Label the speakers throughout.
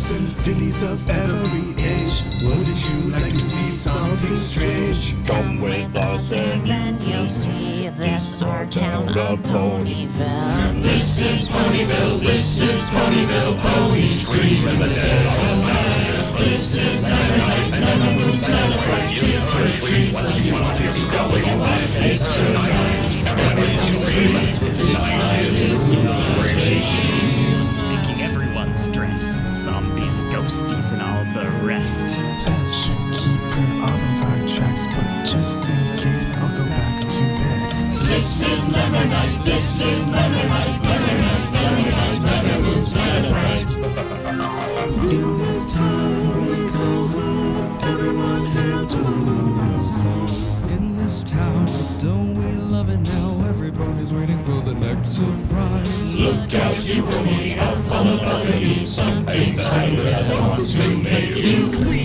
Speaker 1: symphonies of every age. Wouldn't you like to see something strange?
Speaker 2: Come with us and
Speaker 3: You'll see this our town of Ponyville.
Speaker 2: this is Ponyville, this is Ponyville. Ponies scream in the dead of night. This is Never Night, Never Moves, Never Fright. You hear fresh breeze, what you want to go where you want. It's a night, everything's free. This night is liberation.
Speaker 4: Making everyone stress. Zombies, ghosties, and all the rest.
Speaker 1: That should keep her off of our tracks, but just in case, I'll go back to bed.
Speaker 2: This is Never Night, this is Never Night, Never Night, Never Night, Never Moves, Never Fright.
Speaker 1: In this time we call home, everyone hail to the moving song. In this town, don't we love it now? Everybody's waiting for the next surprise.
Speaker 2: Look out, you pony, up on the balcony. Something behind wants to make you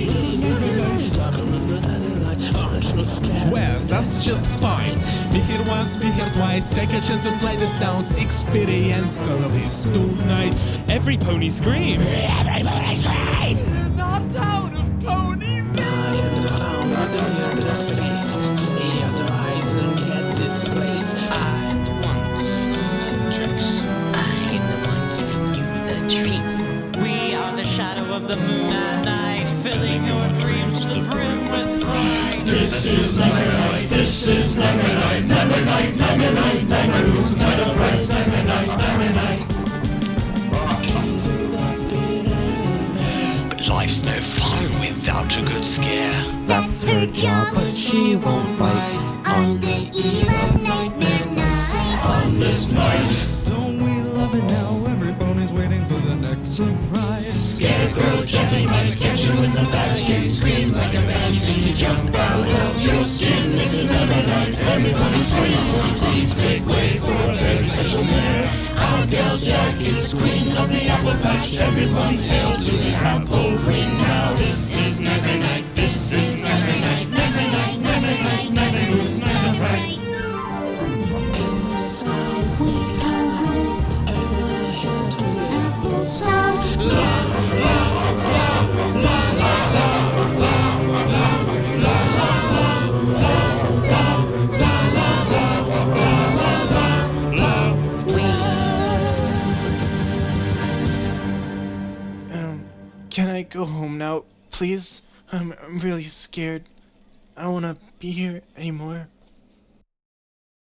Speaker 5: Well, that's just fine. Be here once, be here twice. Take a chance and play the sounds. Experience service tonight.
Speaker 4: Every pony scream.
Speaker 5: Everybody scream!
Speaker 4: In our town of Ponyville.
Speaker 6: I am the clown with the weirdest face. See other eyes and get this place. I am the one pulling all the tricks. I am the one giving you the treats.
Speaker 3: We are the shadow of the moon at night, filling your dreams to the brim with fright.
Speaker 2: This is Never Night, this is Never Night, Never Night, Never Night, Never Moves, Never Fright, Never Night, Never Night.
Speaker 7: But life's no fun without a good scare.
Speaker 3: That's her job, but she won't bite. On the eve of Nightmare Night.
Speaker 2: On this night,
Speaker 1: Don't we love it now? Everybody's waiting for the next surprise.
Speaker 2: Scarecrow gently might catch you in the back. You scream like a banshee, then you jump out of your skin. This is Never Night, everybody scream. Please make way for a very special mare. Our gal Jack is queen of the apple patch. Everyone hail to the apple queen. Now this is Never Night, this is Never Night, Never Night, Never Night, Never Moves, Never Fright.
Speaker 1: Can I go home now, please? I'm really scared. I don't want to be here anymore.